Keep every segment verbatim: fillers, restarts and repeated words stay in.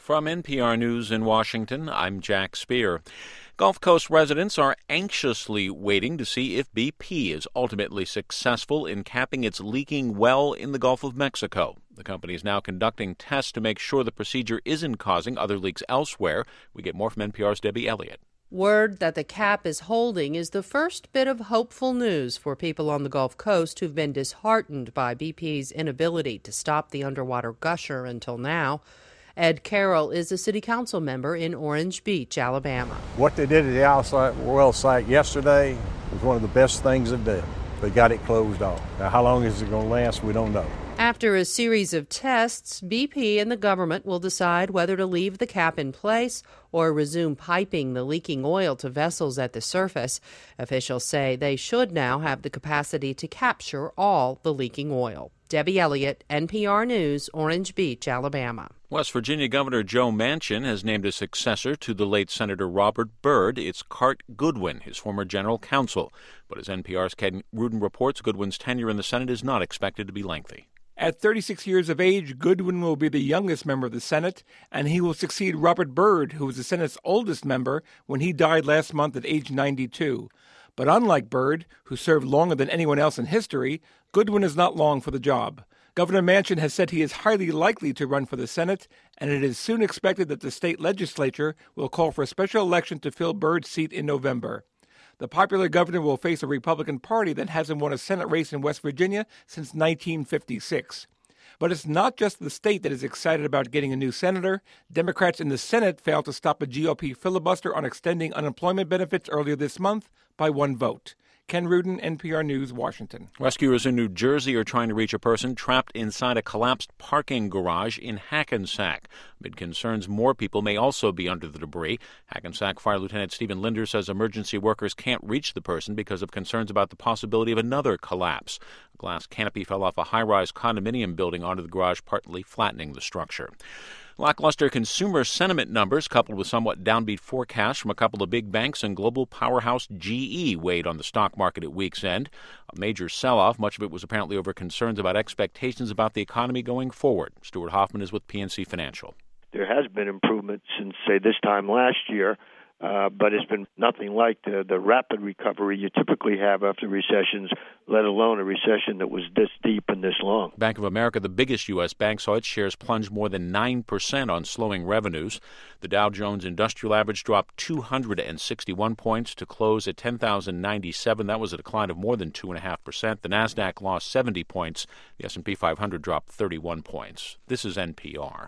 From N P R News in Washington, I'm Jack Speer. Gulf Coast residents are anxiously waiting to see if B P is ultimately successful in capping its leaking well in the Gulf of Mexico. The company is now conducting tests to make sure the procedure isn't causing other leaks elsewhere. We get more from N P R's Debbie Elliott. Word that the cap is holding is the first bit of hopeful news for people on the Gulf Coast who've been disheartened by B P's inability to stop the underwater gusher until now. Ed Carroll is a city council member in Orange Beach, Alabama. What they did at the outside well site yesterday was one of the best things they did. They got it closed off. Now, how long is it going to last? We don't know. After a series of tests, B P and the government will decide whether to leave the cap in place or resume piping the leaking oil to vessels at the surface. Officials say they should now have the capacity to capture all the leaking oil. Debbie Elliott, N P R News, Orange Beach, Alabama. West Virginia Governor Joe Manchin has named a successor to the late Senator Robert Byrd. It's Cart Goodwin, his former general counsel. But as N P R's Ken Rudin reports, Goodwin's tenure in the Senate is not expected to be lengthy. At thirty-six years of age, Goodwin will be the youngest member of the Senate, and he will succeed Robert Byrd, who was the Senate's oldest member when he died last month at age ninety-two. But unlike Byrd, who served longer than anyone else in history, Goodwin is not long for the job. Governor Manchin has said he is highly likely to run for the Senate, and it is soon expected that the state legislature will call for a special election to fill Byrd's seat in November. The popular governor will face a Republican Party that hasn't won a Senate race in West Virginia since nineteen fifty-six. But it's not just the state that is excited about getting a new senator. Democrats in the Senate failed to stop a G O P filibuster on extending unemployment benefits earlier this month by one vote. Ken Rudin, N P R News, Washington. Rescuers in New Jersey are trying to reach a person trapped inside a collapsed parking garage in Hackensack. Amid concerns more people may also be under the debris. Hackensack Fire Lieutenant Stephen Linder says emergency workers can't reach the person because of concerns about the possibility of another collapse. A glass canopy fell off a high-rise condominium building onto the garage, partly flattening the structure. Lackluster consumer sentiment numbers, coupled with somewhat downbeat forecasts from a couple of big banks and global powerhouse G E, weighed on the stock market at week's end. A major sell-off, much of it was apparently over concerns about expectations about the economy going forward. Stuart Hoffman is with P N C Financial. There has been improvement since, say, this time last year, uh, but it's been nothing like the, the rapid recovery you typically have after recessions, let alone a recession that was this deep and this long. Bank of America, the biggest U S bank, saw its shares plunge more than nine percent on slowing revenues. The Dow Jones Industrial Average dropped two hundred sixty-one points to close at ten thousand ninety-seven. That was a decline of more than two point five percent. The Nasdaq lost seventy points. The S and P five hundred dropped thirty-one points. This is N P R.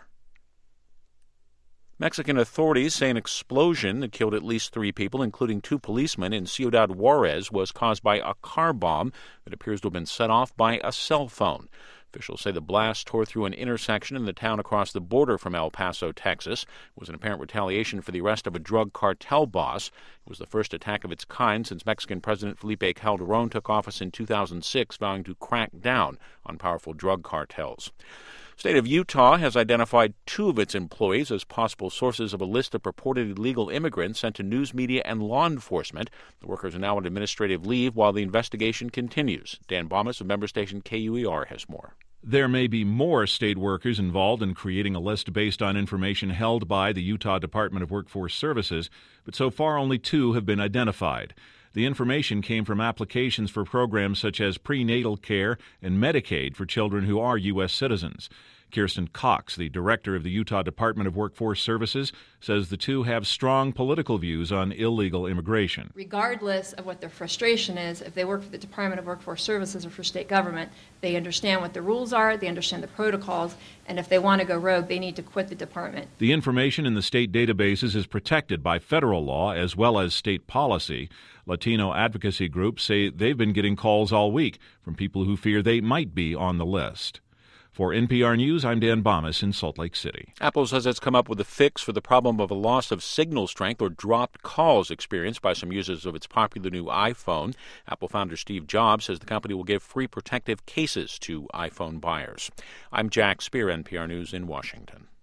Mexican authorities say an explosion that killed at least three people, including two policemen, in Ciudad Juarez was caused by a car bomb that appears to have been set off by a cell phone. Officials say the blast tore through an intersection in the town across the border from El Paso, Texas. It was an apparent retaliation for the arrest of a drug cartel boss. It was the first attack of its kind since Mexican President Felipe Calderón took office in two thousand six, vowing to crack down on powerful drug cartels. The state of Utah has identified two of its employees as possible sources of a list of purported illegal immigrants sent to news media and law enforcement. The workers are now on administrative leave while the investigation continues. Dan Bomas of member station K U E R has more. There may be more state workers involved in creating a list based on information held by the Utah Department of Workforce Services, but so far only two have been identified. The information came from applications for programs such as prenatal care and Medicaid for children who are U S citizens. Kirsten Cox, the director of the Utah Department of Workforce Services, says the two have strong political views on illegal immigration. Regardless of what their frustration is, if they work for the Department of Workforce Services or for state government, they understand what the rules are, they understand the protocols, and if they want to go rogue, they need to quit the department. The information in the state databases is protected by federal law as well as state policy. Latino advocacy groups say they've been getting calls all week from people who fear they might be on the list. For N P R News, I'm Dan Bomas in Salt Lake City. Apple says it's come up with a fix for the problem of a loss of signal strength or dropped calls experienced by some users of its popular new iPhone. Apple founder Steve Jobs says the company will give free protective cases to iPhone buyers. I'm Jack Speer, N P R News in Washington.